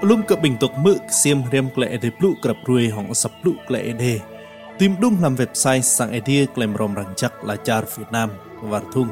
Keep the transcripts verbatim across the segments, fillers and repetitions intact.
Lum ke bentuk mực xiêm rem kle ede plu krap ruy hong sap plu kle ede. Tìm đúng làm website sang idea klem rom rang chắc là char Việt Nam var thung.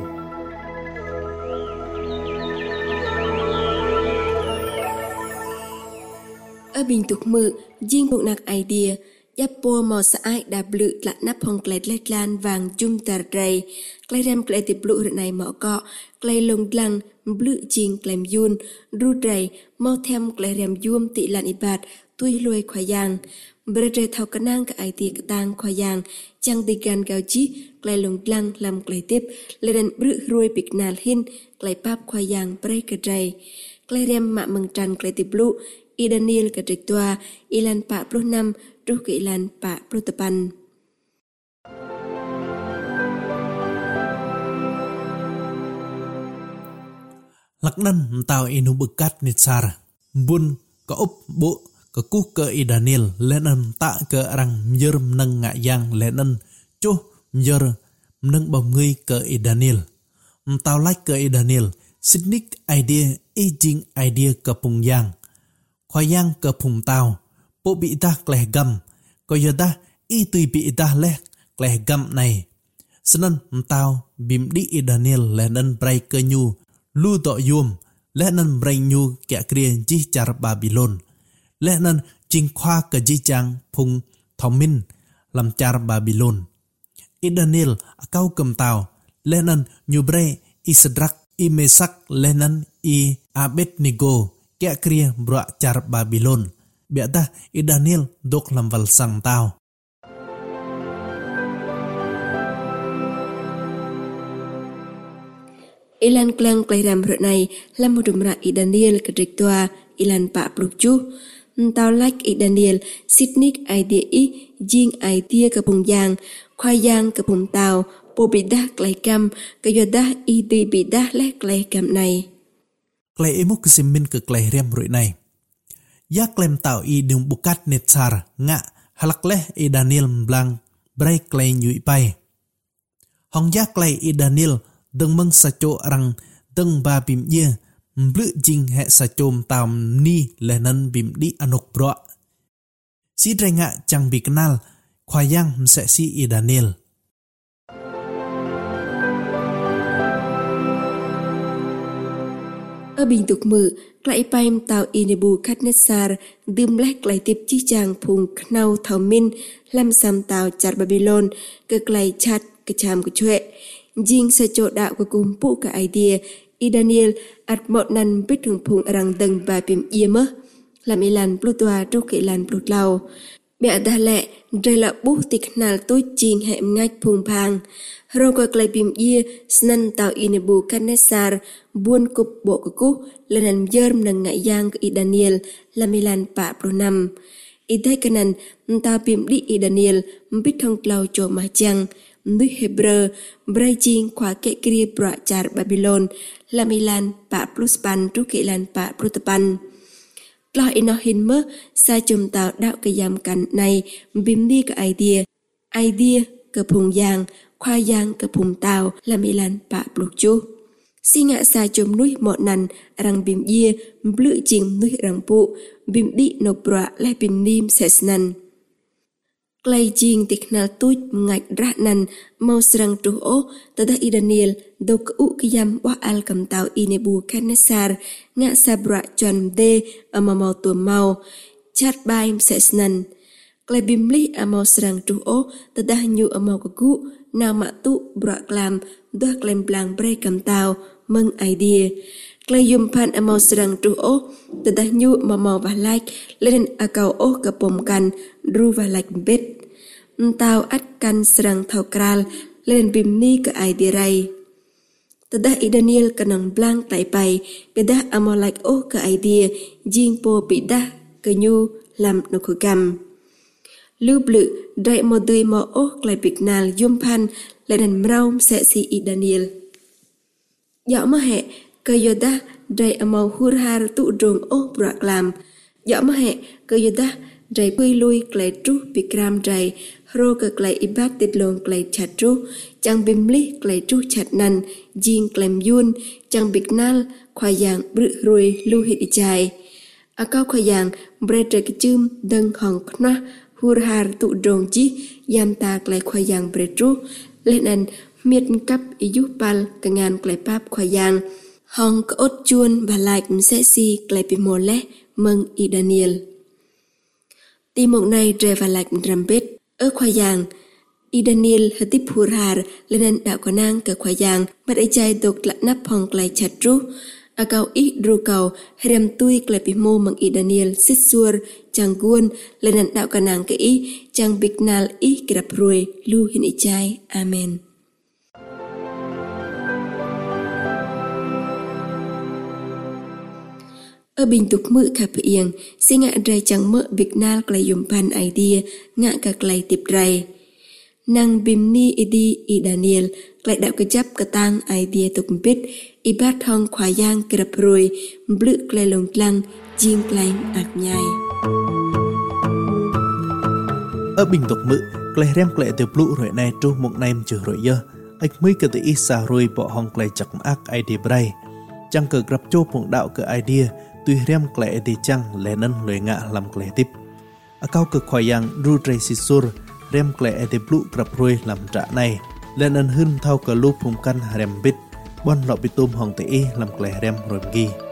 Ở bình tục mực riêng bộ nạc idea giáp po mò sa ai đà blự lạ nắp hong kle lết lan vàng chung tar ray kle rem kle tip blue này mỏ cọ kle lông lăng blự ching klem yun ru ray mau thêm kle rem yum tị lan ibat tui lôi khoai yang bere thau kanang ka idea ka tang khoai yang chang di gan gao chi kle lông lăng làm kle tip lên blự ruồi bịch nal hin kle pap khoai yang bre ka ray kle rem mạ mừng tràn kle tip blue i Daniel ka trịch toa ilan pa pro năm rút kỹ lan pa pro tapan. Lắc năn tao inu bekat nitsar bun ka up bu ka ku ke i Daniel lenan ta ke rang myer nang nga yang lenan chu myer nang bom ngui ke i Daniel tao like ke i Daniel sidnik idea aging idea ka pung yang khoai yang ke phùng tao bộ bị ta kleh gam có giờ ta y tùy bị ta leh kleh gam này senen tao bim di i Daniel lenen bray ke nyu lu to yum lenen bray nyu kẻ kria ji char Babylon lenen jing khoa ke ji chang phùng thomin làm char Babylon i Daniel kau kem tao lenen nyu bray i Sedrak i Mesak lenen i Abednego kẻ kria bra char Babylon biata i Daniel dok lam val sang tao Ilan klang klay ram rot này lam một dumra i Daniel ka trịch toa ilan pa pluk chu tao like i Daniel sitnik idea i jing idea ka pung yang khoai yang ka pung tao po bị đa klay cam ka yoda i ti bị đa le klay cam này klay emo kesimin ke klay ram rot này ya klem tau i dung bukat netsar nga halak leh i Daniel blang bray klay nyui pai hong ya klay i Daniel deng meng sacho rang deng ba bim ye mblu jing he sachom tam ni lenan bim di anok bro si drenga chang bi kenal khoyang mse si i Daniel ở bình tục mự lại paim tàu i Nebuchadnezzar đâm lách lại tiếp chi chàng phùng knau thảo min làm sam tàu chặt Babylon cực lại chặt cái chàm của chuệ jing sa chỗ đạo của cùng phụ cả idea i Daniel at một nan biết thường phùng răng đằng và bìm yếm mơ làm ilan plutoa trúc ilan plut lau bẹ đa lẹ rơi là bút tịch nal tôi jing hẹm ngách phùng phang rồi có lại bìm yê snan tàu i Nebuchadnezzar buôn cục bộ của cú lên ăn dơm nằng ngại giang của i Daniel làm ilan pa pro năm i thấy cái nan tàu bìm đi i Daniel biết thông lau chỗ mà chăng Nuôi Hebrew bray jing khóa kệ kia bra char Babylon làm ilan pa plus pan trúc ilan pa prutapan lo ino hin mơ sa chum tàu đạo cái giam cảnh này bim đi cái idea idea cái phùng giang khoa giang cái phùng tàu làm ilan pa plus chu si ngạ sa chum nuôi mọ nằn răng bim ye blue jing nuôi răng pu bim đi no bra lại bim nim ses nan klay jing tiknal tuj ngạch ra nan mau serang tuh o tada i Daniel dok u kiyam wa al kam tau i Nebuchadnezzar nga sabra chon de amamau tu mau chat baim sesnan klay bimli amau serang tuh o tada nyu amau kagu na ma tu bra klam doh klem blang bre kam tau meng idea klay yum pan amau serang tuh o tada nyu mamau va like lên akau o kapom kan ru va like bet tao at kan serang thau kral lên bim ni ke idea rai tada i Daniel kanang blang tai pai beda amau like o ke idea jing po bida ke nyu lam no khugam lu blu dai mo dui mo o klay piknal yum pan lên mraum se si i Daniel ya ma he ke yoda dai amau hurhar tu drong o praklam ya ma he ke yoda dai pui lui klay tru pikram dai ro ke klay ibat tit long klay chat tru chang bimli klay tru chat nan jing klem yun chang biknal khoa yang bru rui lu hit chai ở câu khoa giang bre trời cái chum đằng hòn khna hur har tụ drong chi yam ta klai khoa giang bre tru lên anh miệt cấp iu pal cả ngàn klai pap khoa giang hong có ốt chuôn và lại cũng sẽ si klai pi mole mừng i Daniel tim mộng này tre và lại rầm bết ở khoa giang i Daniel hất tiếp hur har lên anh đạo có nang cả khoa giang bắt ai trai độc lạ nắp hong klai chặt tru a kau i ru kau rem tui klai pi mo mang i Daniel sit sur chang guon lên anh đạo có nang cái i chang biknal i grab ruồi lu hin i chai amen. Ở bình tục mự khả phiền, sẽ ngạ rây chẳng mỡ việc nal klai dùng pan idea, ngạ cả klai tiếp rây. Năng bìm ni idi i Daniel, klai đạo cái chấp cả tang idea tục bít, i bát hong khóa giang krap rồi, blự klai lồng lăng, chiên klai ạc nhai. Ở bình tục mự, klai rem klai tiêu blụ rồi này trô một nem chữ rồi dơ, ếch mới cơ tự ý xa rồi bỏ hong klai chắc ác idea bray. Chẳng cờ grab chô một đạo cơ idea, tuy rem klai thì chăng lẽ nân lưỡi ngạ làm klai tiếp. Ở cao cực khoai yang ru tray sisur rem klai thì blue grab rồi làm trả này lẽ nân hưng thao cờ lúp hùng căn rem bít bon lọ bị tôm hồng tỉ làm klai rem rồi ghi.